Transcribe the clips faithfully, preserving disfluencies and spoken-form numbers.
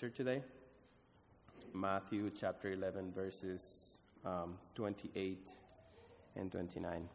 scripture today. Matthew chapter eleven, verses um, twenty-eight and twenty-nine.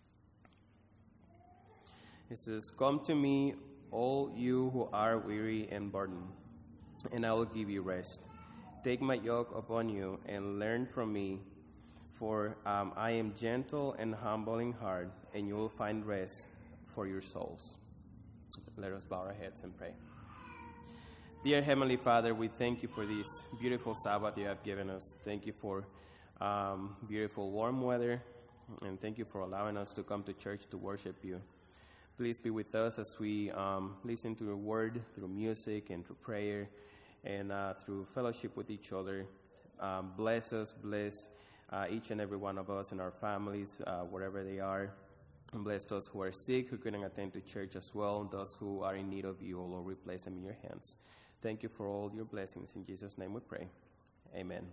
It says, "Come to me, all you who are weary and burdened, and I will give you rest. Take my yoke upon you and learn from me, for um, I am gentle and humble in heart, and you will find rest for your souls." Let us bow our heads and pray. Dear Heavenly Father, we thank you for this beautiful Sabbath you have given us. Thank you for um, beautiful warm weather, and thank you for allowing us to come to church to worship you. Please be with us as we um, listen to your word through music and through prayer and uh, through fellowship with each other. Um, bless us, bless uh, each and every one of us and our families, uh, wherever they are. And bless those who are sick, who couldn't attend to church as well, and those who are in need of you, O Lord, we place them in your hands. Thank you for all your blessings. In Jesus' name we pray. Amen.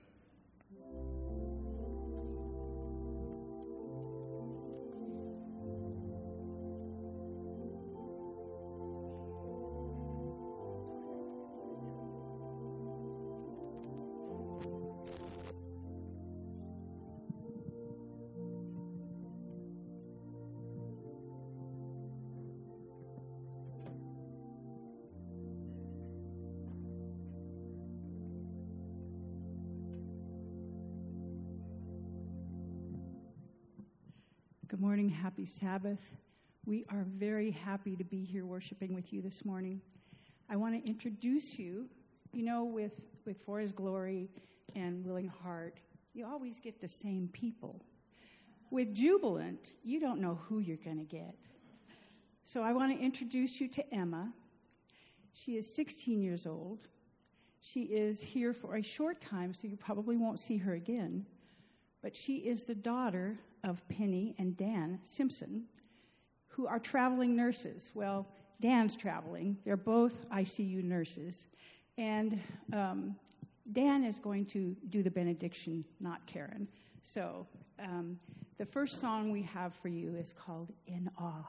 Good morning, happy Sabbath. We are very happy to be here worshiping with you this morning. I want to introduce you, you know, with, with For His Glory and Willing Heart, you always get the same people. With Jubilant, you don't know who you're going to get. So I want to introduce you to Emma. She is sixteen years old. She is here for a short time, so you probably won't see her again. But she is the daughter of Penny and Dan Simpson, who are traveling nurses. Well, Dan's traveling. They're both I C U nurses. And um, Dan is going to do the benediction, not Karen. So um, the first song we have for you is called In Awe.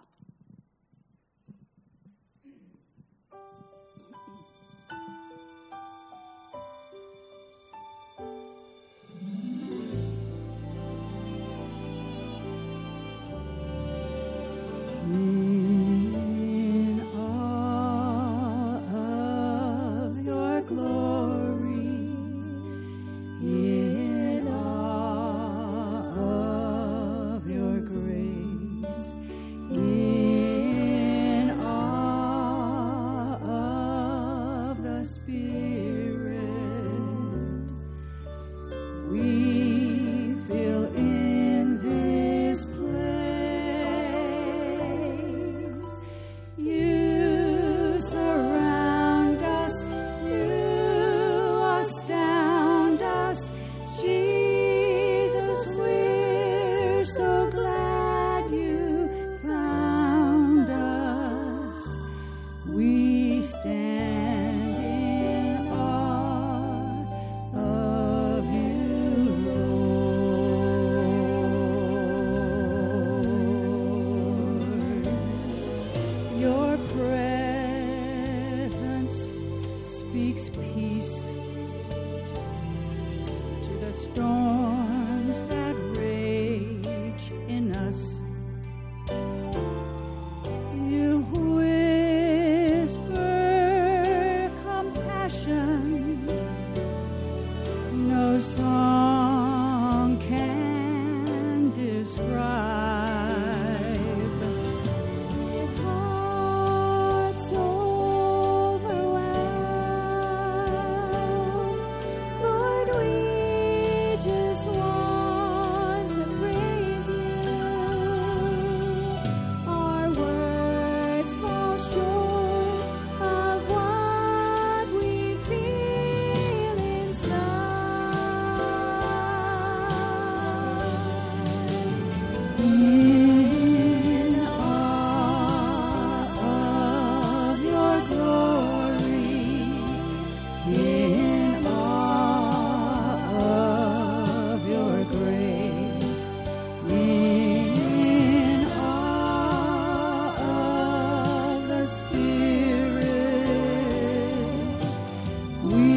We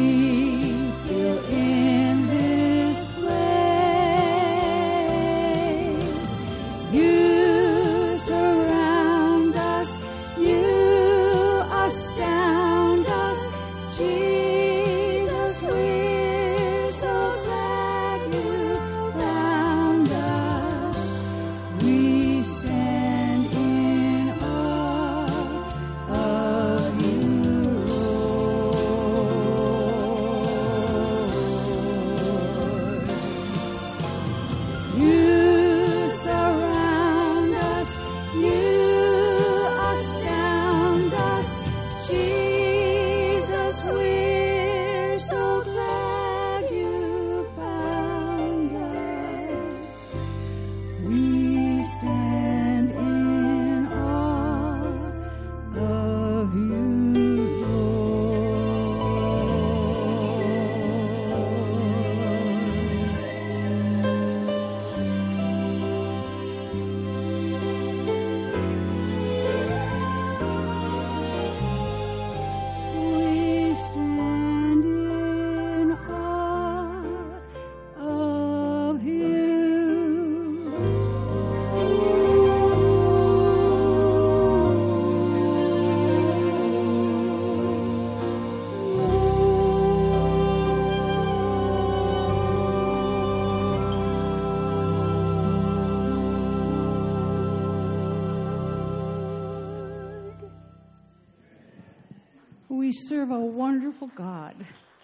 serve a wonderful God.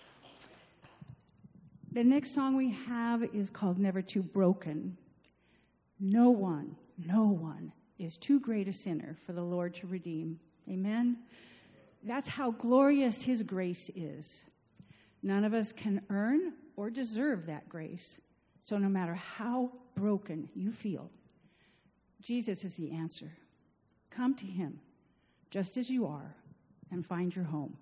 The next song we have is called Never Too Broken. No one, no one is too great a sinner for the Lord to redeem. Amen? That's how glorious his grace is. None of us can earn or deserve that grace. So no matter how broken you feel, Jesus is the answer. Come to him just as you are and find your home.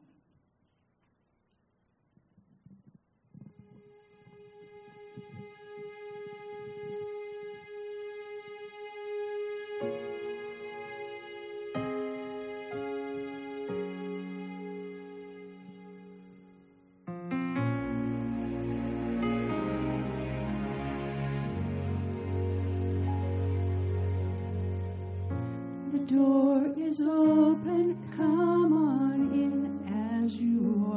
The door is open, come on in as you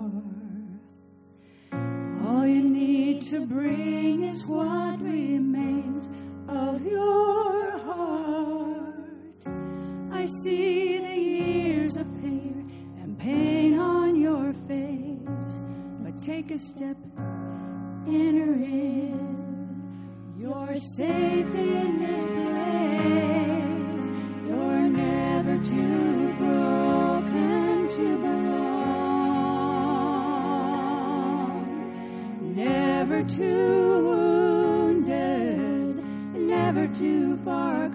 are. All you need to bring is what remains of your heart. I see the years of fear and pain on your face, but take a step, enter in. You're safe in this place. You're never too broken to belong, never too wounded, never too far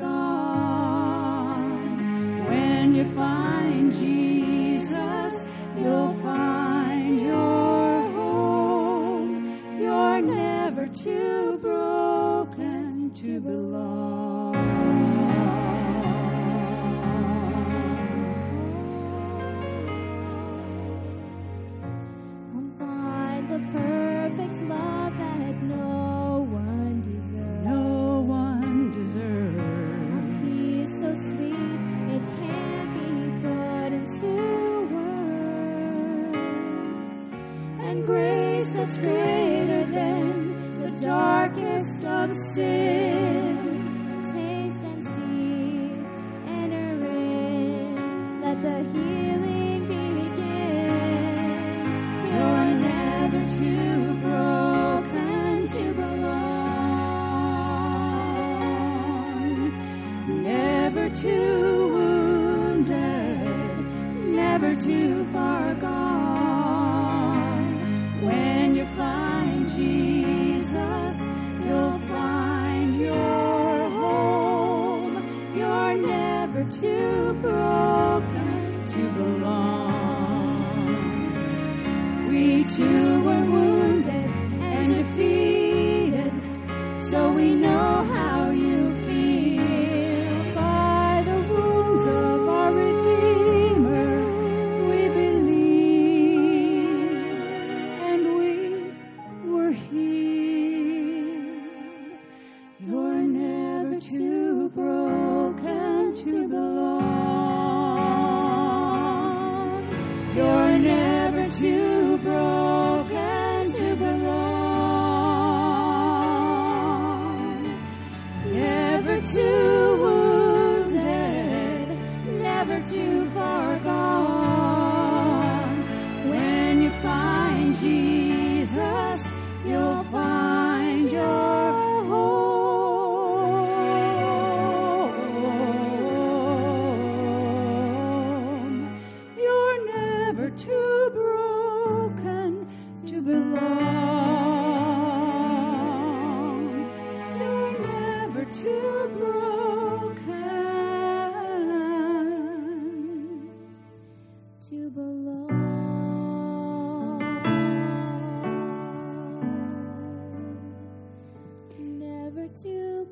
gone. When you find Jesus, you'll find your home. You're never too broken to belong. That's greater than the darkest of sin. Taste and see, enter in, let the healing begin. You're never too broken to belong, never too wounded, never too far gone. When you find Jesus, you'll find your home. You're never too broken to belong. We too were wounded and defeated, so we know how you feel. By the wounds of our Redeemer, we believe. You're never too broken to belong. You're never too broken to belong. Never too wounded, never too far gone. When you find Jesus, you'll find your home. You're never too broken to belong. You're never too broken to belong. Too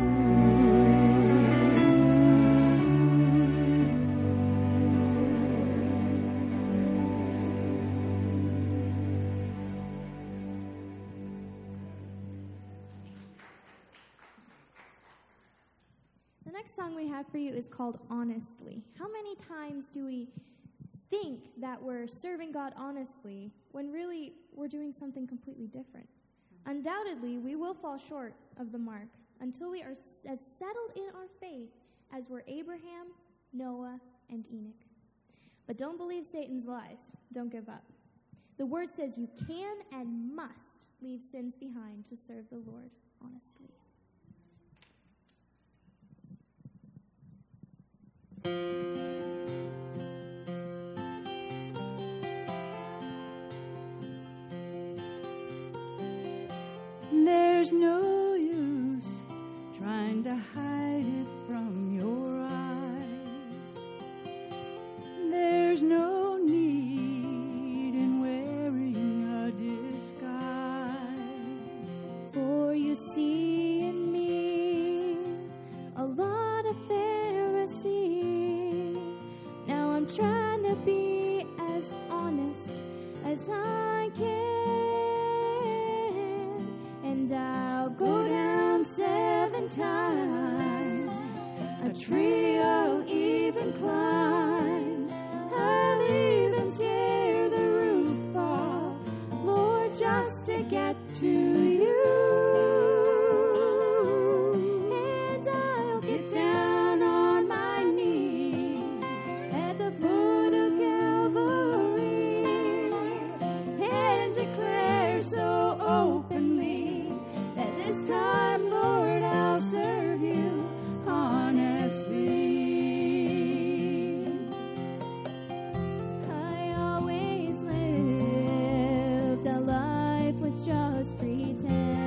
The next song we have for you is called Honestly. How many times do we think that we're serving God honestly when really we're doing something completely different? Undoubtedly, we will fall short of the mark until we are as settled in our faith as were Abraham, Noah, and Enoch. But don't believe Satan's lies. Don't give up. The Word says you can and must leave sins behind to serve the Lord honestly. There's no use trying to hide it from your eyes. There's no need in wearing a disguise. For you see in me a lot of Pharisee. Now I'm trying to be as honest as I can. And I'll go down seven times, a tree I'll even climb, I'll even tear the roof off, Lord, just to get to you. And I'll get down on my knees at the foot of Calvary and declare so openly that this time, Lord, I'll serve you honestly. I always lived a life with just pretense,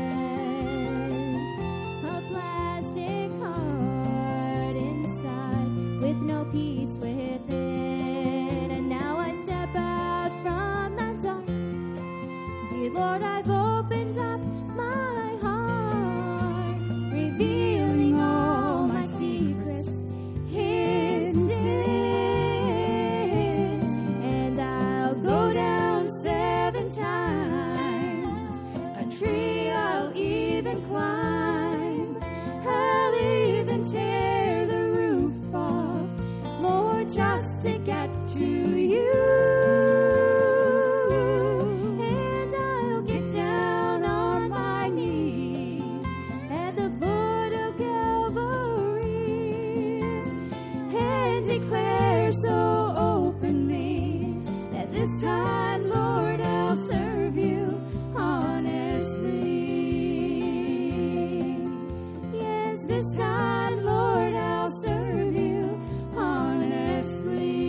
a plastic heart inside with no peace within. And now I step out from that door. Dear Lord, I've opened up my heart, revealing all my secrets, hidden sin. And I'll go down seven times, a tree I'll even climb, I'll even tear the roof off, Lord, just to get to you. And I'll get down on my knees at the foot of Calvary and declare so openly that this time, Lord, I'll serve you honestly. Yes, this time, Lord, I'll serve you honestly.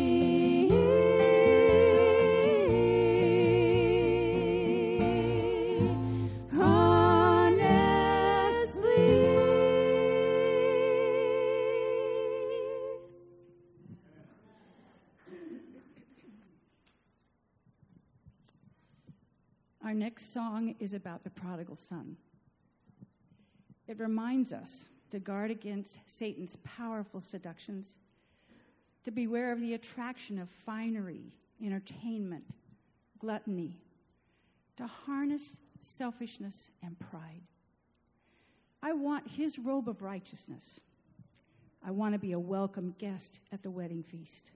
Honestly. Our next song is about the prodigal son. It reminds us to guard against Satan's powerful seductions, to beware of the attraction of finery, entertainment, gluttony, to harness selfishness and pride. I want his robe of righteousness. I want to be a welcome guest at the wedding feast.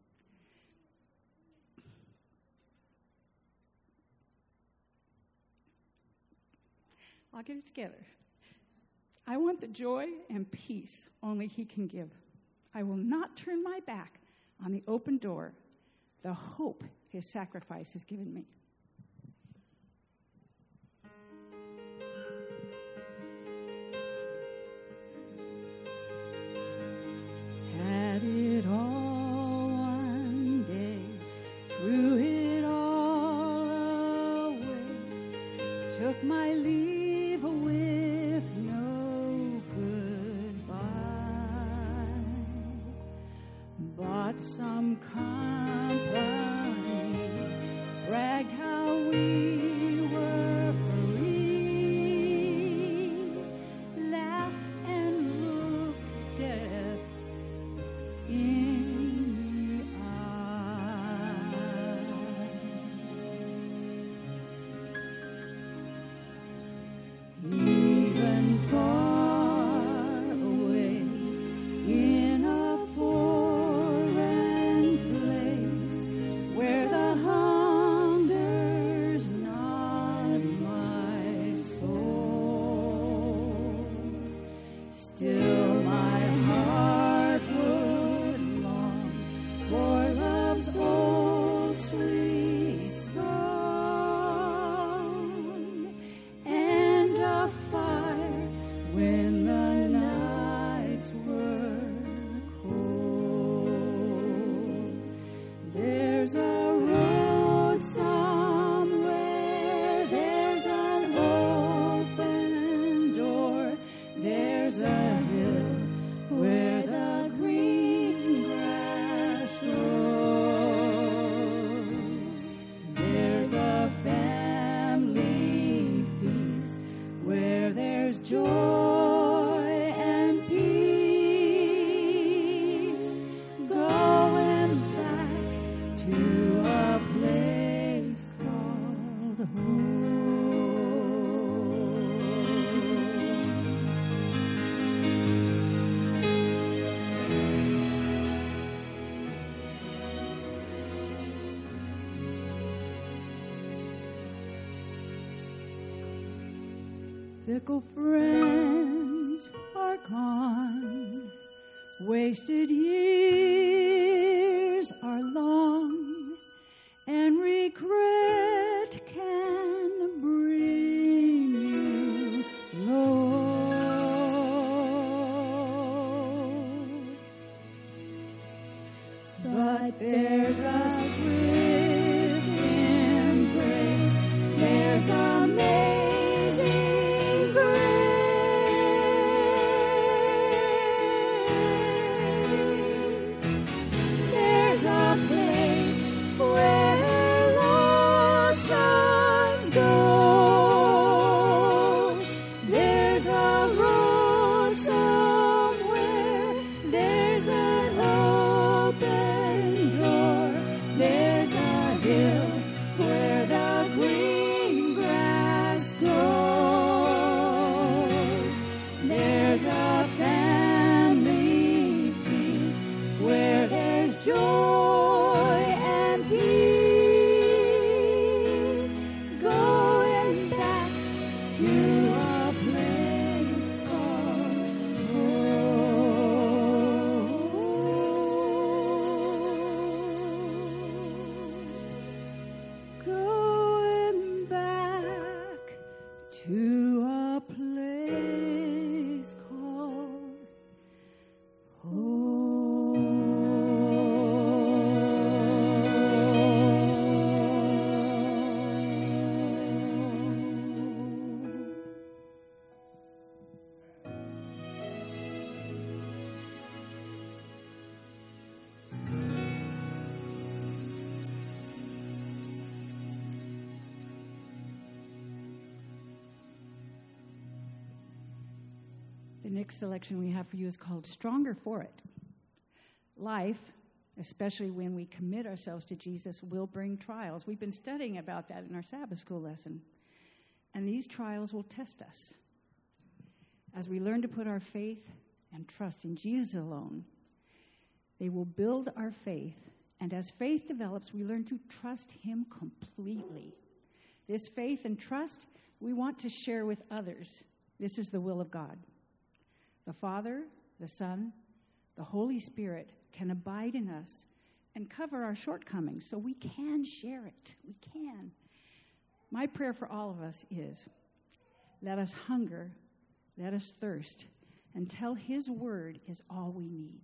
I'll get it together. I want the joy and peace only he can give. I will not turn my back on the open door, the hope his sacrifice has given me. Had it all one day, threw it all away, took my leave with no goodbye, bought some company, bragged how we were free, laughed and looked death in the eye. Even far away in a foreign place where the hunger's not my soul, still my heart would long for the Fickle friends are gone, wasted years are long, and regret can bring you low. But there's a swift embrace, there's amazing grace. There's a place where lost souls go. There's a road somewhere. There's an open door. There's a hill where the green grass grows. There's a family feast where there's joy and peace. Going back to a place called home. Going back to a place called home. The next selection we have for you is called Stronger for It. Life, especially when we commit ourselves to Jesus, will bring trials. We've been studying about that in our Sabbath school lesson. And these trials will test us. As we learn to put our faith and trust in Jesus alone, they will build our faith. And as faith develops, we learn to trust Him completely. This faith and trust we want to share with others. This is the will of God. The Father, the Son, the Holy Spirit can abide in us and cover our shortcomings so we can share it. We can. My prayer for all of us is, let us hunger, let us thirst, until His word is all we need.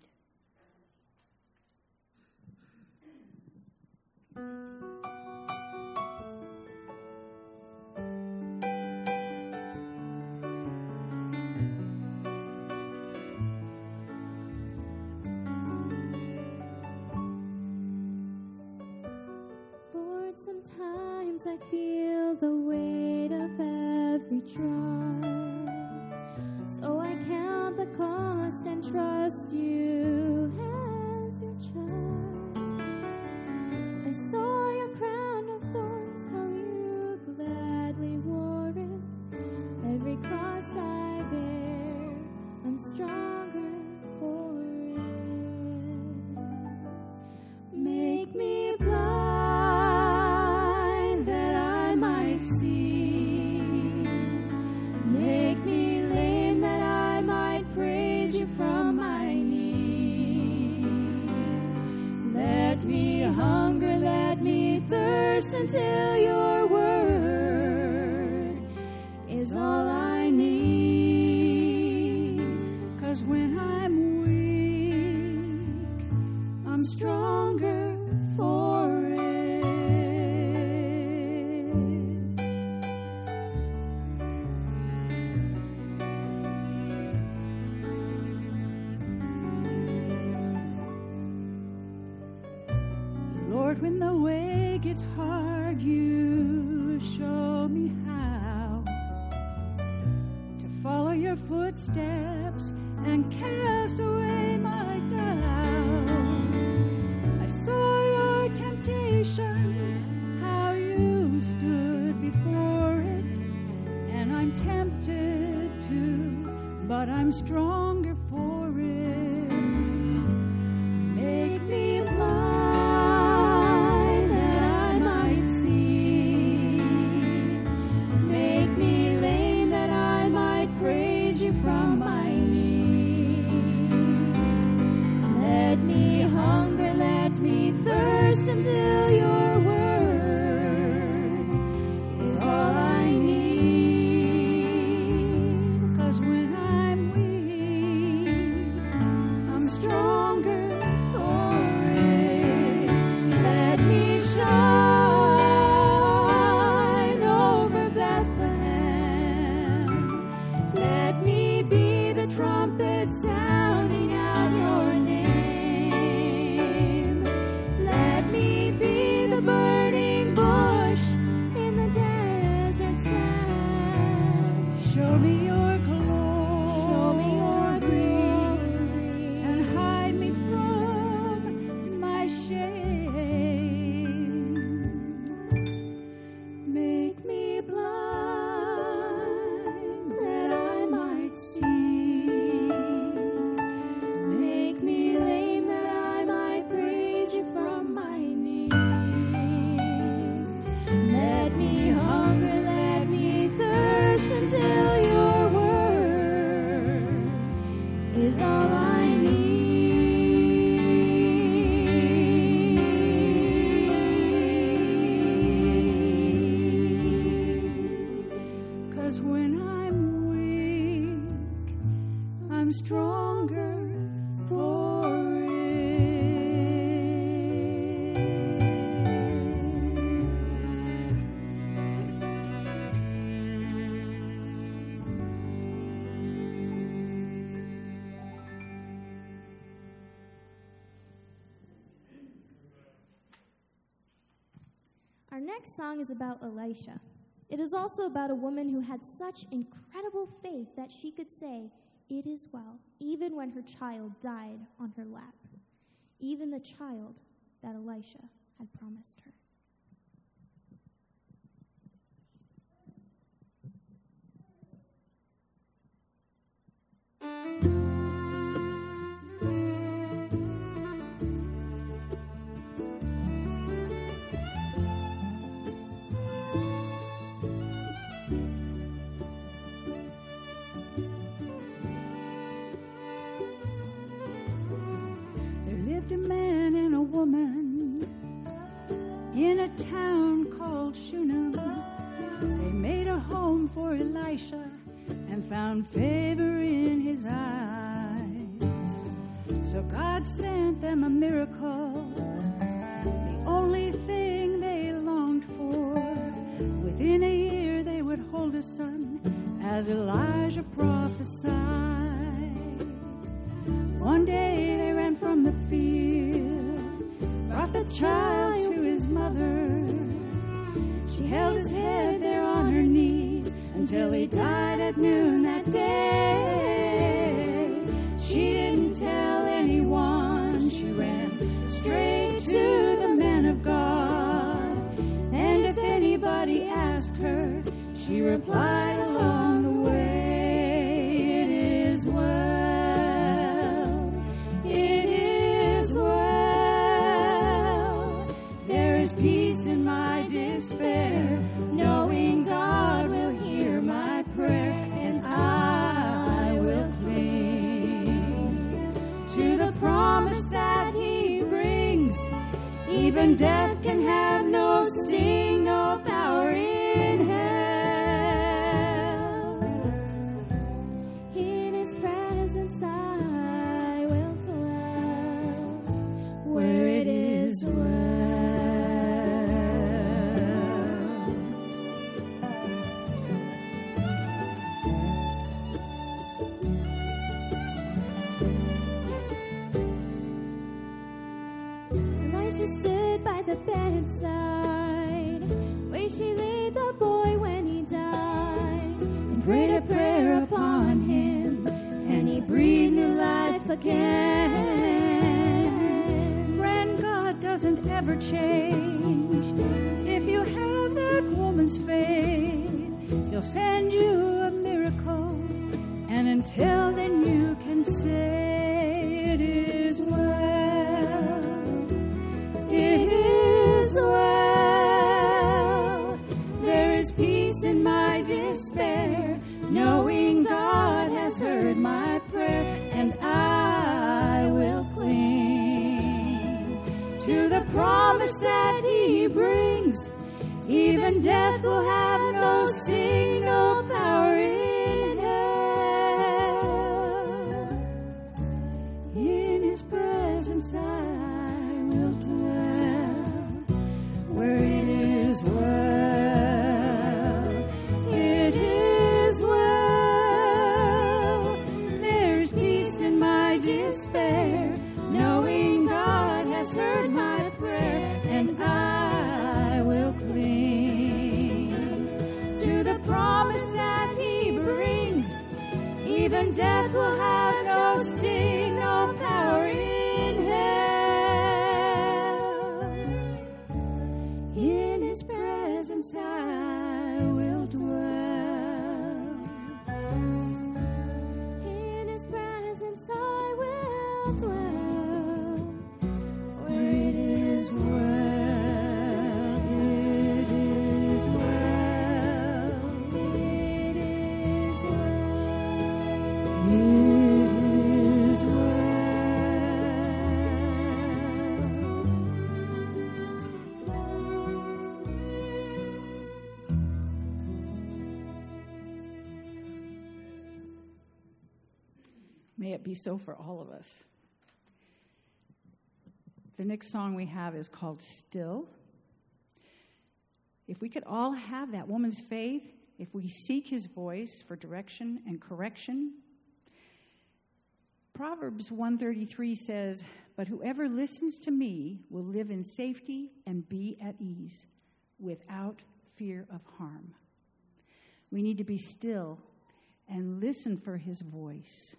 Lord, sometimes I feel the weight of every trial. So I count the cost and trust you as your child. I saw your crown of thorns, how you gladly wore it. Every cross I bear, I'm stronger for it. Make me blind that I might see. Make me lame that I might praise you from my knees. Let me hunger, let me thirst until your word is all I need. 'Cause when I'm weak, I'm stronger for it. Lord, when the way gets hard, you show me how to follow your footsteps and cast away my doubt. I saw your temptation, how you stood before I'm stronger for it. Make me blind that I might see. Make me lame that I might praise you from my knees. Let me hunger, let me thirst until your word is all I need. 'Cause when I'm weak, I'm stronger for it. Let me shine over Bethlehem. Let me be the trumpet sounding out your name. Let me be the burning bush in the desert sand. Show me your glory. Show me your glory. And hide me from my shame. Make me blind that I might see. Make me lame that I might praise you from my knees. Let me hunger, let me thirst until your word is all I need. 'Cause when I'm weak, I'm stronger for Our next song is about Elisha. It is also about a woman who had such incredible faith that she could say, "It is well," even when her child died on her lap, even the child that Elisha had promised her. A man and a woman in a town called Shunem. They made a home for Elisha and found favor in his eyes. So God sent them a miracle, the only thing they longed for. Within a year they would hold a son, as Elijah prophesied. One day they ran from the field, brought the child to his mother. She held his head there on her knees until he died at noon that day. She didn't tell anyone, she ran straight to the man of God. And if anybody asked her, she replied along the way, "It is well. Peace in my despair, knowing God will hear my prayer, and I will cling to the promise that He brings. Even death can have no sting, no power in hell. In His presence I will dwell, where it is well. She stood by the bedside where she laid the boy when he died, and prayed a prayer upon him, and he breathed new life again. Friend, God doesn't ever change. If you have that woman's faith, He'll send you a miracle, and until then you There's peace in my despair, knowing God has heard my prayer, and I will cling to the promise that He brings. Even death will have no sting, no power in hell. In His presence I will dwell, where it is well, it is well. There's peace in my despair, knowing God has heard my prayer, and I will cling to the promise that He brings. Even death will have no sting, no power in hell. In His presence I will dwell. In His presence I will dwell. Where it is well, it is well, It is well. it is well. May it be so for all of us. The next song we have is called Still. If we could all have that woman's faith, if we seek His voice for direction and correction. Proverbs one thirty-three says, "But whoever listens to me will live in safety and be at ease, without fear of harm." We need to be still and listen for His voice.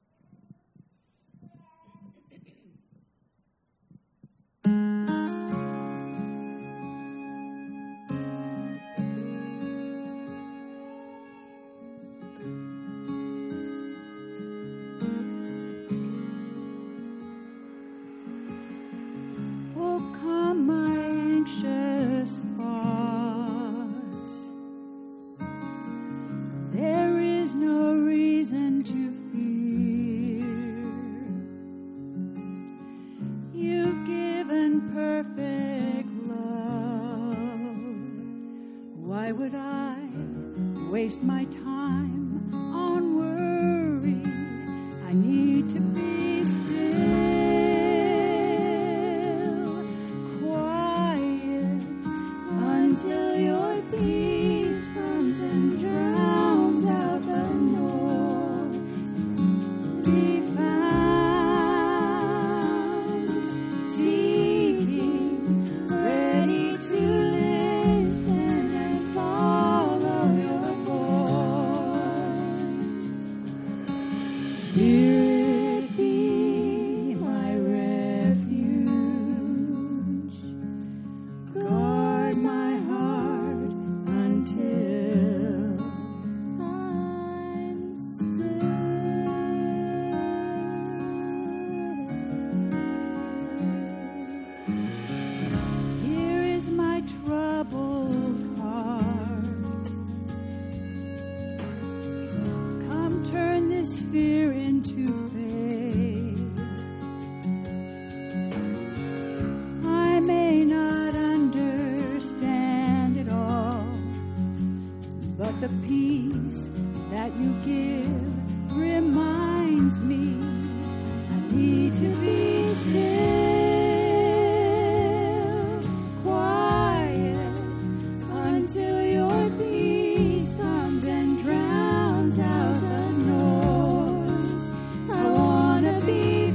Oh, calm my anxious thoughts. There is no reason to fear. You've given perfect love. Why would I waste my time on worry? I need to be still, quiet, until your peace comes and drowns out the noise. Be found, seeking, ready to listen and follow your voice. Spirit, be my refuge. Guard my heart until I'm still. here is my troubled heart. Come turn this fear into faith. I may not understand it all, but the peace that you give reminds me I need to be still, quiet, until your peace comes and drowns out the noise. I want to be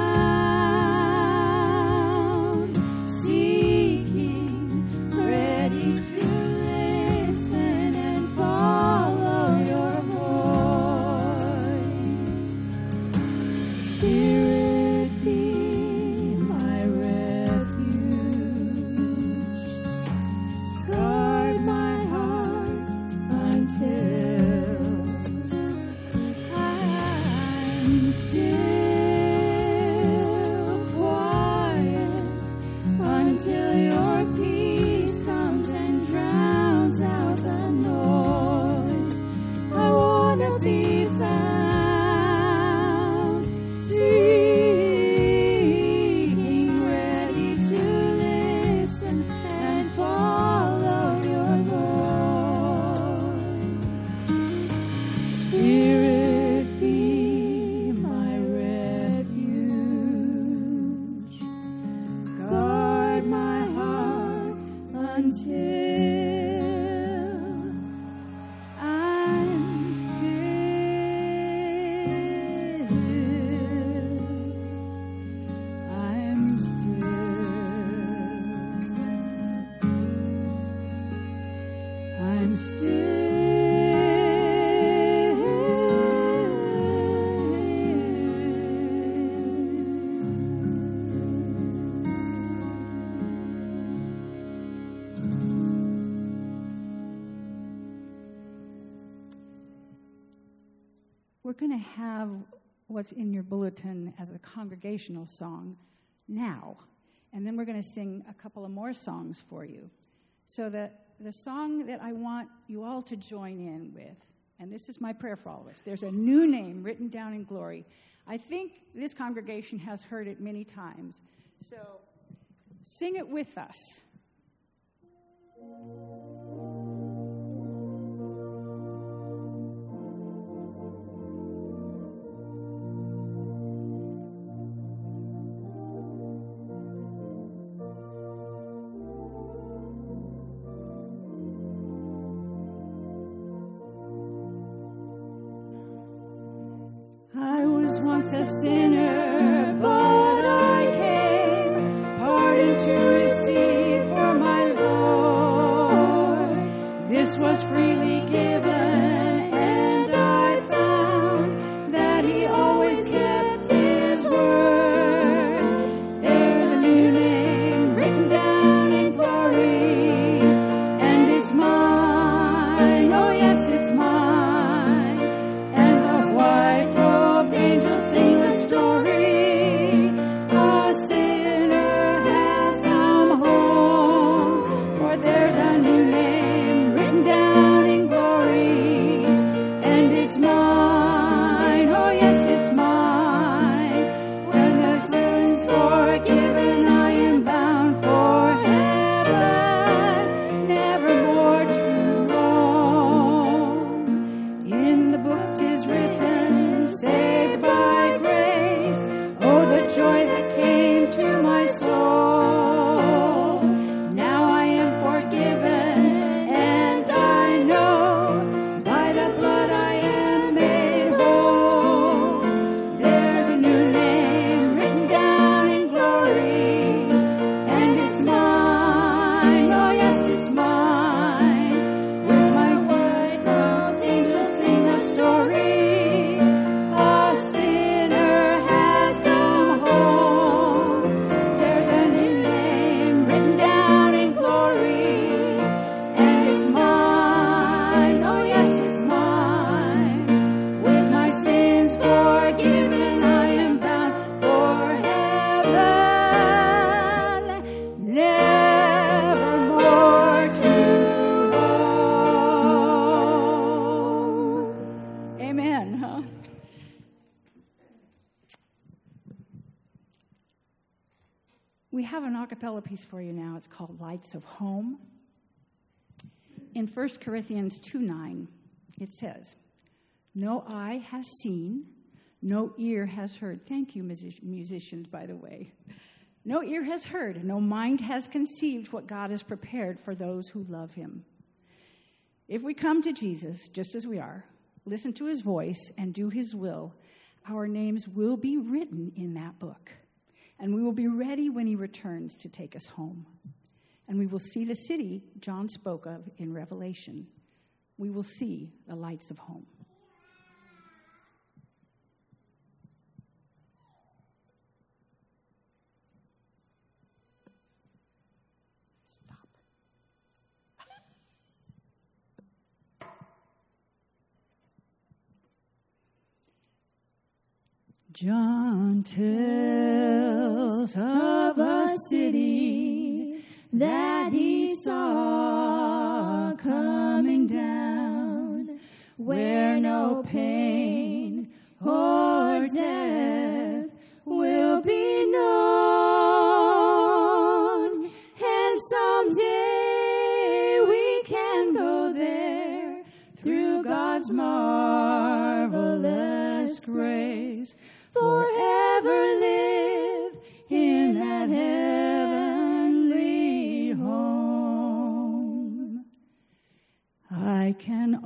found, seeking, ready to listen and follow your voice. Spirit, be my I'm still. We're going to have what's in your bulletin as a congregational song now. And then we're going to sing a couple of more songs for you. So the, the song that I want you all to join in with, and this is my prayer for all of us, there's a new name written down in glory. I think this congregation has heard it many times. So sing it with us. Once a sinner, but I came, pardon to receive for my Lord. This was freely given, and I found that He always kept His word. There's a new name written down in glory, and it's mine, oh yes, it's mine. We have an a cappella piece for you now. It's called Lights of Home. In First Corinthians two nine, it says, no eye has seen, no ear has heard. Thank you, music- musicians, by the way. No ear has heard, no mind has conceived what God has prepared for those who love Him. If we come to Jesus just as we are, listen to His voice, and do His will, our names will be written in that book. And we will be ready when He returns to take us home. And we will see the city John spoke of in Revelation. We will see the lights of home. Stop. John tells of a city that he saw coming down, where no pain or death will be known. And someday we can go there through God's marvelous grace. Forever live in that heavenly home. I can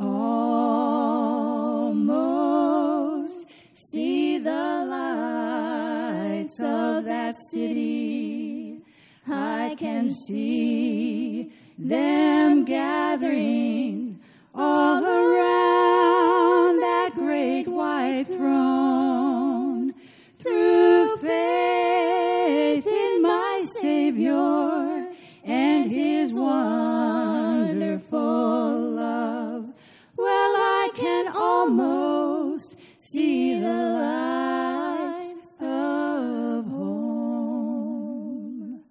almost see the lights of that city. I can see them gathering all around that great white throne. Through faith in my Savior and his wonderful love, well, I can almost see the lights of home.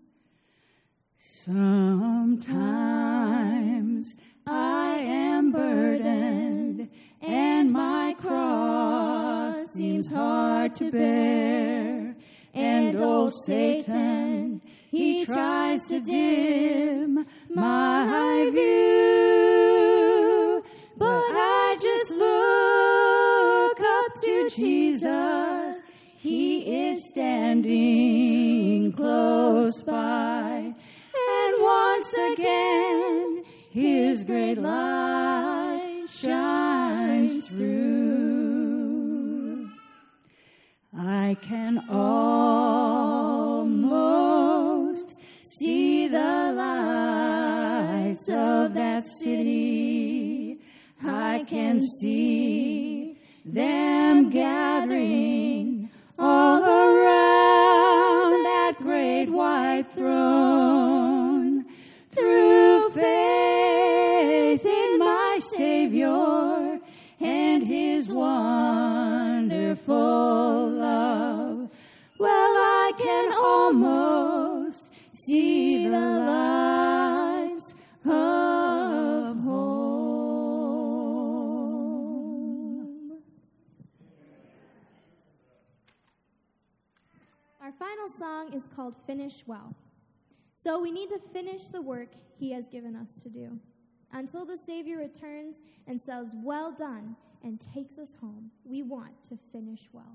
Sometimes I am burdened and my cross seems hard to bear, and old Satan, he tries to dim my view. But I just look up to Jesus. He is standing close by, and once again his great light shines through. I can almost see the lights of that city. I can see them gathering all around that great white throne. Through faith in my Savior and his wonderful love, well, I can almost see the lights of home. Our final song is called Finish Well. So we need to finish the work he has given us to do until the Savior returns and says, "Well done," and takes us home. We want to finish well.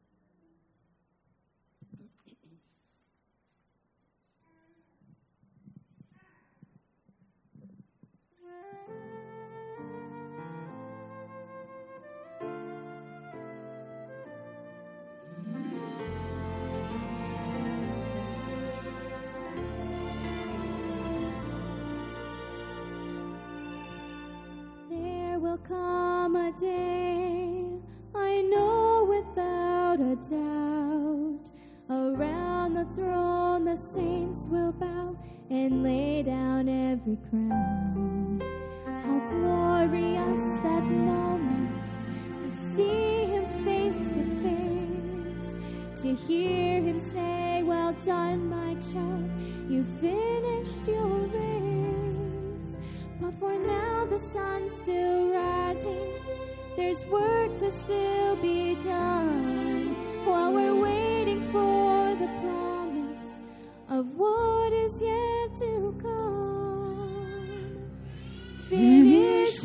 There will come a day, I know without a doubt, around the throne the saints will bow and lay down every crown. How glorious that moment, to see him face to face, to hear him say, "Well done, my child, you finished your race." But for now the sun's still rising, there's work to still be done, while we're waiting for the promise of what is yet to come. Finish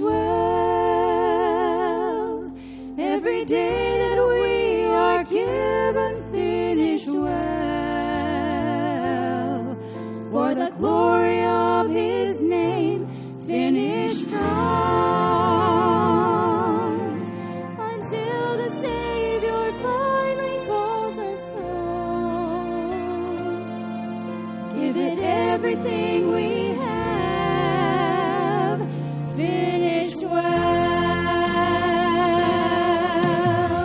well, every day that we are given, finish well, for the glory of his name, finish strong, until the Savior finally calls us home. Give it everything we have, finish well.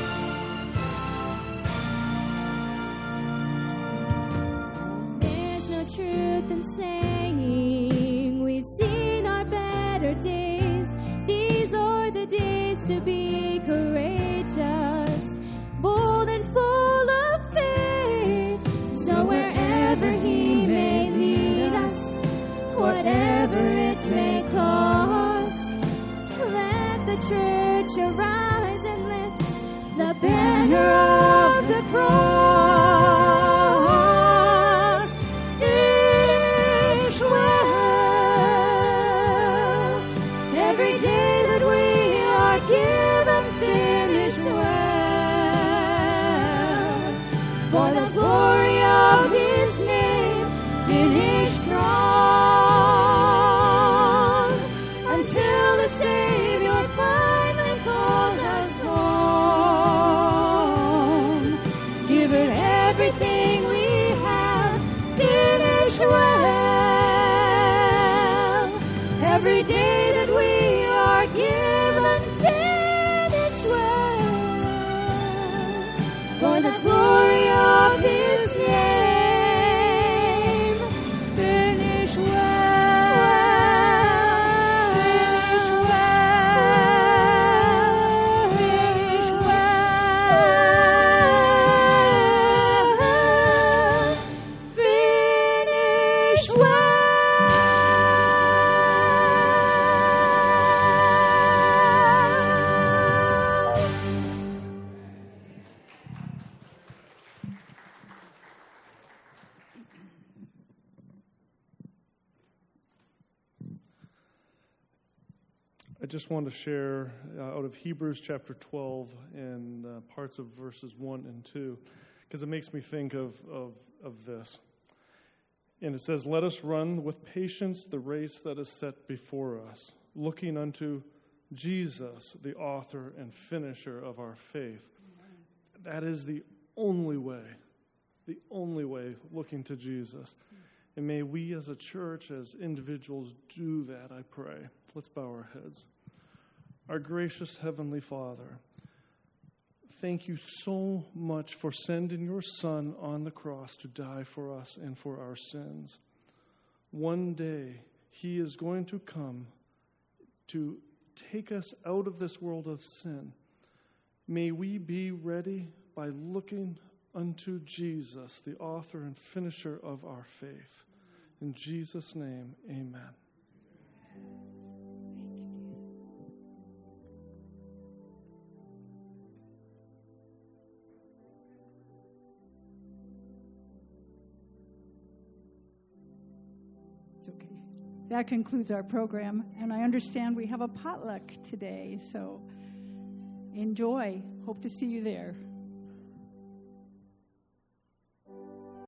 There's no truth in saying we've seen our better days. These are the days to be courageous, bold and full of faith. So wherever he may lead us, whatever it may cost, let the church arise and lift the banner of the cross. Finish well, every day that we are given, finish well, for the glory of his name, finish strong, until the Savior finally calls us home. Give it everything we have, finish well. every day that we are given, finish well, for the glory of His name. Finish well, finish well, finish well, finish well. I just want to share uh, out of Hebrews chapter twelve and uh, parts of verses one and two, because it makes me think of, of, of this. And it says, "Let us run with patience the race that is set before us, looking unto Jesus, the author and finisher of our faith." That is the only way, the only way, looking to Jesus. And may we as a church, as individuals, do that, I pray. Let's bow our heads. Our gracious Heavenly Father, thank you so much for sending your Son on the cross to die for us and for our sins. One day, He is going to come to take us out of this world of sin. May we be ready by looking unto Jesus, the author and finisher of our faith. In Jesus' name, amen. It's okay. That concludes our program, and I understand we have a potluck today, so enjoy. Hope to see you there.